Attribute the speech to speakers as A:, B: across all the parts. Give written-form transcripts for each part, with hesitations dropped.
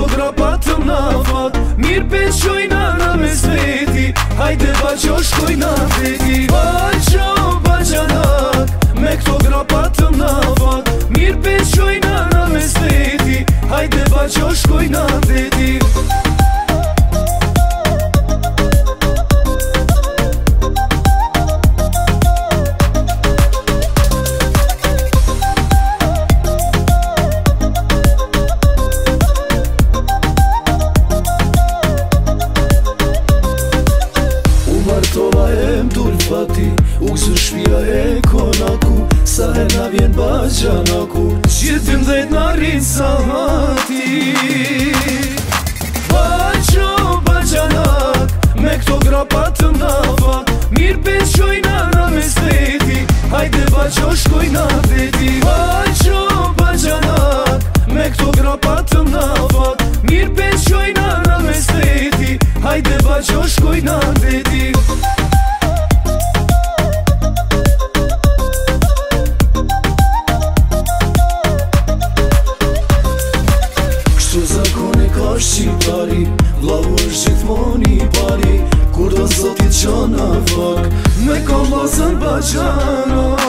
A: këto grapatëm na fat. Mirë pesh qojna në mes veti, hajde bajo shkojna veti. Bajo, bajanak, me këto grapatëm na fat. Mirë pesh qojna në mes veti, hajde bajo shkojna veti. Usë shpia e konaku, sa her na vjen bajanaku, qëtim dhejt na rritë sa hati. Bajo, bajanak, me këto grapatëm na fat. Mirë pesh qojna në mes veti, hajde bajo shkojna veti. Bajo, bajanak, me këto grapatëm na fat. Mirë pesh qojna në mes veti, hajde bajo shkojna veti. Shqiptari, vlau është gjithmoni i pari, kur do zotit qona vak, me kombosën bajanak.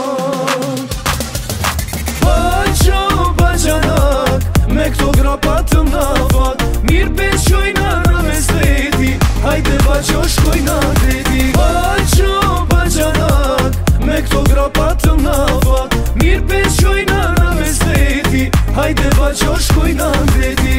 A: Bajo, bajanak, me këto grapatëm na fat. Mirë pesh qojna në mes veti, hajde bajo shkojna veti. Bajo, bajanak, me këto grapatëm na fat. Mirë pesh qojna në mes veti, hajde bajo shkojna veti.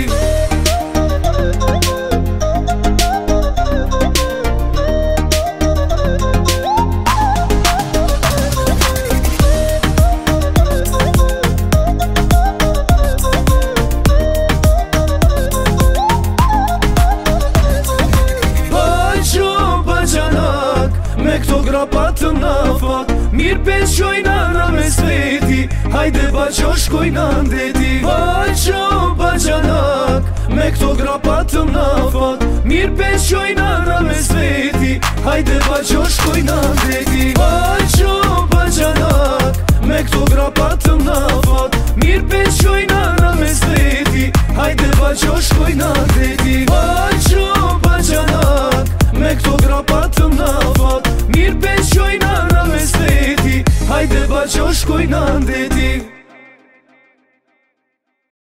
A: Me këto grapatëm na fat. Mirë pesh qojna në mes veti, hajde bajo shkojna ndeti. Bajo, bajanak, me këto grapatëm na fat. Mirë pesh qojna në mes veti, hajde bajo shkojna ndeti. Bajo, bajanak, me këto grapatëm na fat. Mirë pesh qojna në mes veti, hajde bajo shkojna ndeti.